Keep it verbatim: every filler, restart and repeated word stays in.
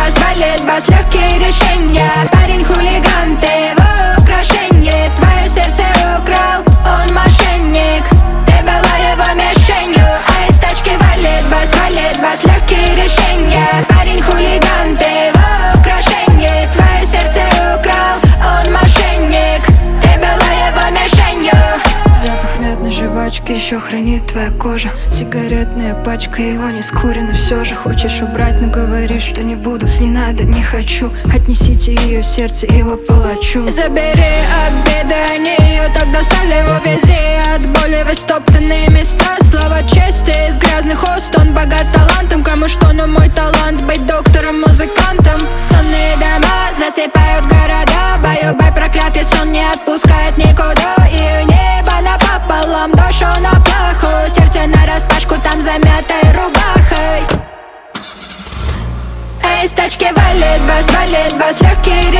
бас, валит бас, легкие решения. Парень хулиган, ты его украшение. Твое сердце украл, он мошенник. Ты была его мишенью, а из тачки валит бас, валит бас, легкие решения. Парень хулиган, ты его украшение. Твое сердце украл, он мошенник. Ты была его мишенью. Запах мятной жвачки еще хранит твоя кожа. Сигаретная пачка, его не скурено. Все же хочешь убрать, но говоришь, что не буду. Не надо, не хочу, отнесите ее в сердце его палачу. Забери обиды, они ее так достали. Увези от боли в истоптанные места. Слова чести из грязных уст. Он богат талантом, кому что, но мой талант быть доктором, музыкантом. Сонные дома засыпают города. Баю-бай, проклятый сон не отпускает никуда. И небо напополам, душу на плаху. Сердце нараспашку, там замятой рубахой. А из тачки валит бас, валит бас, легкий